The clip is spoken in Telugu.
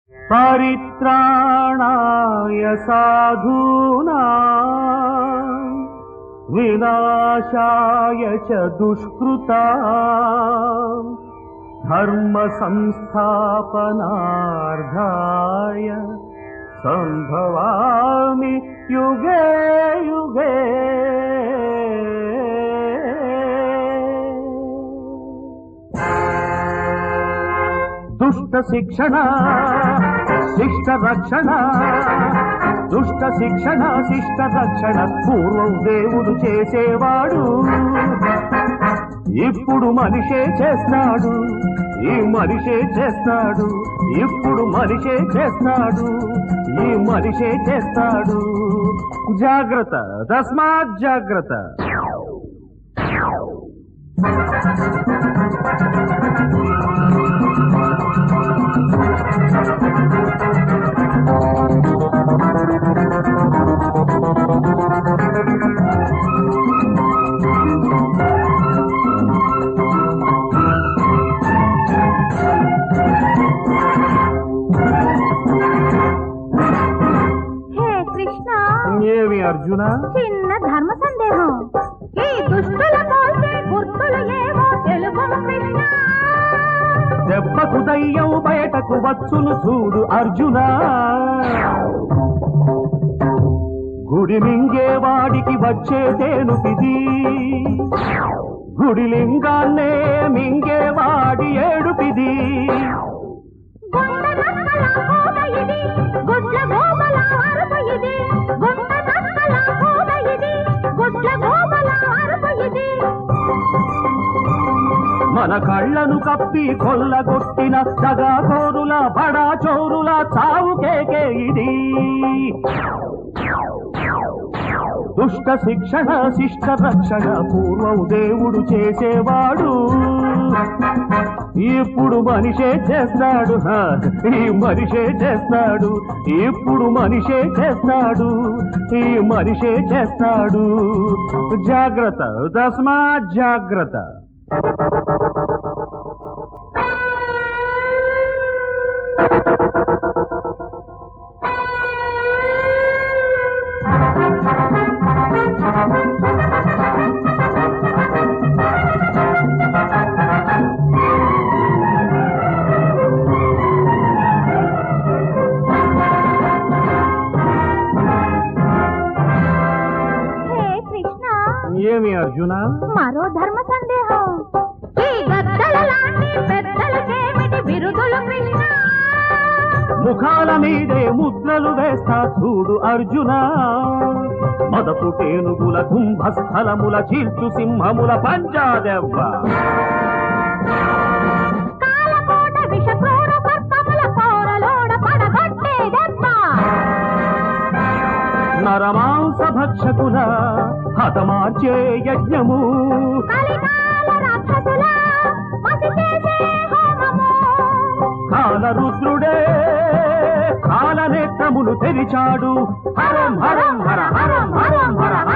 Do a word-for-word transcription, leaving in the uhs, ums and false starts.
పరిత్రాణాయ సాధూనాం వినాశాయ చ దుష్కృతాం ధర్మ సంస్థాపనార్థాయ సంభవామి యుగే యుగే. దుష్ట శిక్షణ శిష్ట రక్షణ, దుష్ట శిక్షణ శిష్ట రక్షణ పూర్వం దేవుడు చేసేవాడు, ఇప్పుడు మనిషే చేస్తాడు. ఈ మనిషే చేస్తాడు, ఇప్పుడు మనిషే చేస్తాడు, ఈ మనిషే చేస్తాడు. జాగ్రత్త, తస్మాత్ జాగ్రత్త. ఏమి అర్జున? చిన్న ధర్మ సందేహం. ఈ దుష్టుల పోల్చే గుర్తులు ఏవో తెలుగు కృష్ణ. దెబ్బకు దయ్యం బయటకు వచ్చును చూడు అర్జున. గుడి మింగేవాడికి వచ్చేదేనుపిది, గుడి లింగాన్నే మింగేవాడి ఏడుపిది. మన కళ్ళను కప్పి కొల్లగొట్టిన దగాకోరుల బడా చోరుల చావు కేకే ఇది. దుష్ట శిక్షణ శిష్ట రక్షణ పూర్వం దేవుడు చేసేవాడు, ఇప్పుడు మనిషే చేస్తాడు. ఈ మనిషే చేస్తాడు, ఇప్పుడు మనిషే చేస్తాడు, ఈ మనిషే చేస్తాడు. జాగ్రత్త, తస్మాత్ జాగ్రత్త. ఏమి అర్జున? మరో ధర్మ సందేహం. ఈ గద్దల లాంటి పెద్దలకేమిటి బిరుదులు కృష్ణ? ముఖాల మీదే ముద్రలు వేస్తా చూడు అర్జున. మొదపు టేనుగుల కుంభస్థలముల చీల్చు సింహముల పంజాదెవ్వ. కాలకోట విషక్రూర సర్పముల కోరలోడ పడగొట్టే దెబ్బ. నరమాంస భక్షకుల హతమార్చే యజ్ఞము. కలికాల రాక్షసుల మసి చేసే హోమము. కాలరుద్రుడే కాలనేత్రములు తెరిచాడు. హరం హరం హర హరం హరం హర హర.